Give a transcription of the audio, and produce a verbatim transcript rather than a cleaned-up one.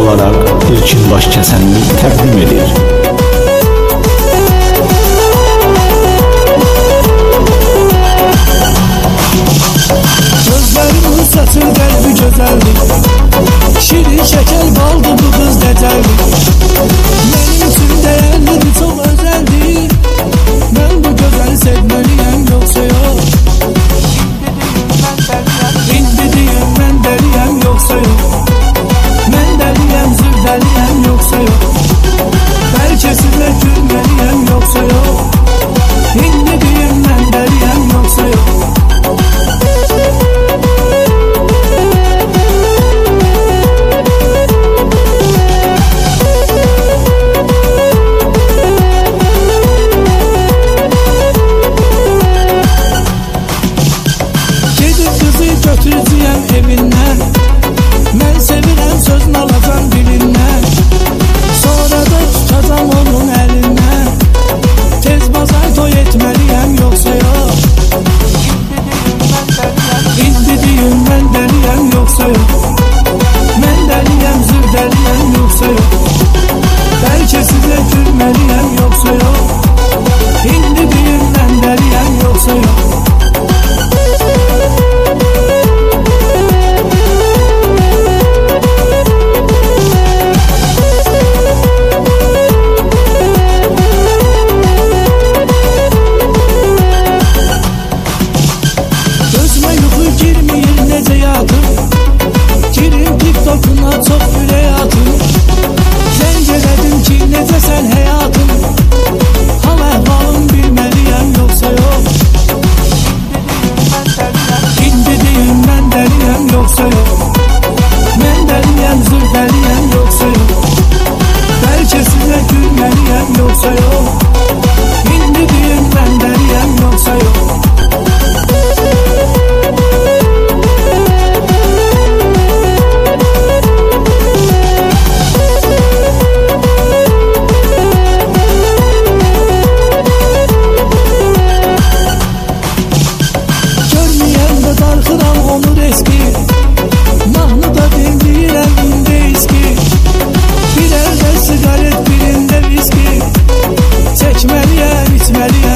olaraq İlkin Daşkəsənli təqdim edir. Gözlərimin saçır qəlbi gözəllik, şirin şəkər baldı bu qız dəcəllik. Mənim üçün dəyərlidir, çox özəldir. Mən bu gözəli sevməliyəm, yoxsa yox. İndi deyim mən dəliyəm, yoxsa yox. Mən dəliyəm, zırdəliyəm, yoxsa yox. Bəlkə sizlə gülməliyəm, yoxsa yox. İndi deyim mən dəliyəm, yoxsa yox. Götürəcəyəm evindən, mən sevirəm sözünü alacam dilindən. Sonra da tutacam onun əlindən. Tez bazar toy etməliyəm, yoxsa yox. İndi deyim mən dəliyəm, yoxsa yox. Mən dəliyəm, zırdəliyəm, yoxsa yox. Bəlkə sizlə gülməliyəm, yoxsa yox. İndi deyim mən dəliyəm, yoxsa yox. Çox ürək atım, zəng elədim ki, necəsən həyatım. Hal əhvalım bilməliyəm, yoxsa yox. İndi deyim mən dəliyəm, yoxsa yox. Mən dəliyəm, zırdəliyəm, yoxsa yox. Bəlkə sizlə gülməliyəm, yoxsa yox. İndi deyim mən dəliyəm, yoxsa yox. Darxıram onu eski, mahnı da dinləyirəm indi eski. Bir əldə sigaret, birində viski. Çəkməliyəm, içməliyəm.